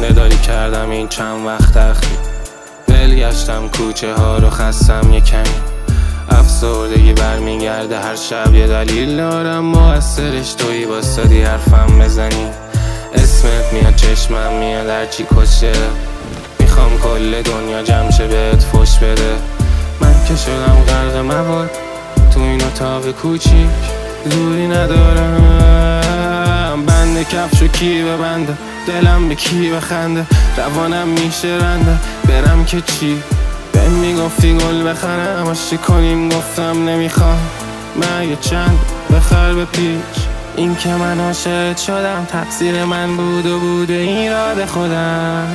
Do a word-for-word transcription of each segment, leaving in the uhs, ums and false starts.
نداری کردم این چند وقت اخیر. دل گشتم کوچه ها رو خستم یه کمی. افسردگی برمیگرده هر شب یه دلیل دارم، مقصرش تویی واسادی حرفم بزنی. اسمت میاد چشمم میاد هرچی کشه. میخوام کل دنیا جمع شه بهت فش بده. من که شدم غرق مواد تو این اتاق کوچیک، دوری ندارم. بنده کفشو کی ببنده، دلم به کی بخنده، روانم میشه رنده. برم که چی؟ بهم میگفتی گل بخرم عاشق کنیم، گفتم نمیخوام. من یه چند بخر به پیش. این که من عاشق شدم تقصیر من بود و بوده ایراد خودم.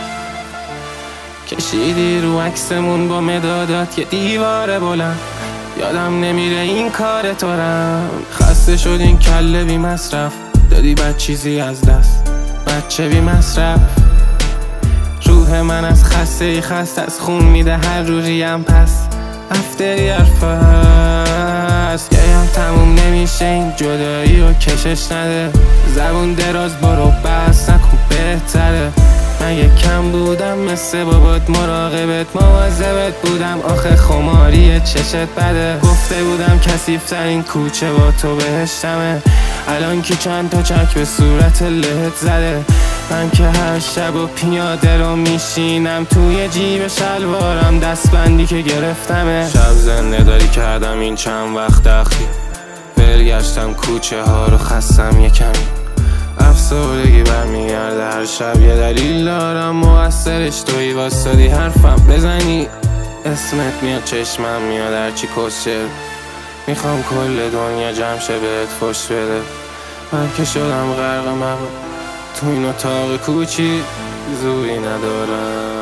کشیدی رو عکسمون با مدادات یه دیوار بلند، یادم نمیره این کار تو رم. خسته شد این کله بی مصرف، دادی بد چیزی از دست، بچه بی مصرف. روح من از خسته ای خست از خون میده هر روزیم، پس افتری حرف هست. گیم تموم نمیشه این جدایی و کشش نده. زبون دراز برو بس نکن بهتره. من یک کم بودم مثل بابات، مراقبت مواظبت بودم. آخه خماری چشت بده. گفته بودم کثیف‌ترین کوچه با تو بهشتمه. الان که چند تا چک به صورت لهت زده. من که هر شب و پیاده رو میشینم توی جیب شلوارم، دستبندی که گرفتمه. شب زنده داری کردم این چند وقت اخیر. برگشتم کوچه ها رو خستم یه کمی. افسردگی برمیگرده هر شب یه دلیل دارم، مقصرش تویی واسادی حرفم بزنی. اسمت میاد چشمم میاد هرچی کشه. میخوام کل دنیا جمع شه بهت فش بده. من که شدم غرق مواد تو این اتاق کوچی، زوری ندارم.